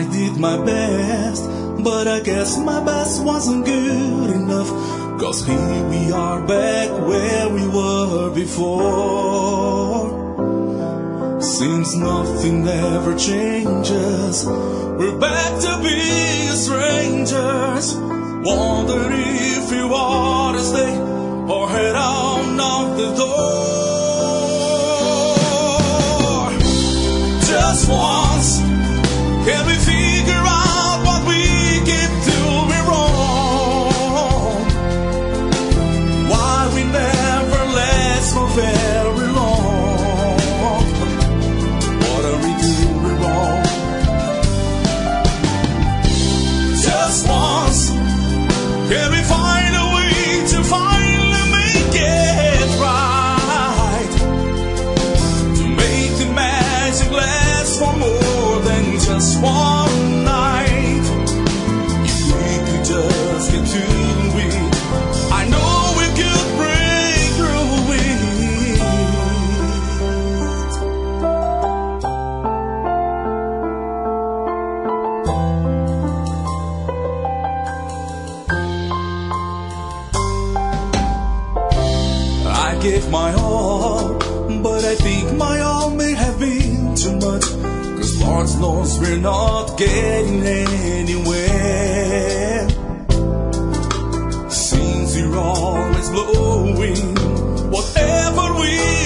did my best, but I guess my best wasn't good enough. 'Cause here we are back where we were before. Seems nothing ever changes. We're back to being strangers. Wonder if you ought to stay or head on out the door. Just once, can we figure out what we keep doing wrong? Why we never last for very long? What are we doing wrong? Just once, can we find a way to finally make it right? To make the magic last for more than just one night. If we could just get through it, I know we could break through it. I gave my all, but I think my all may have been too much. 'Cause Lord knows we're not getting anywhere. Seems we're always blowing whatever we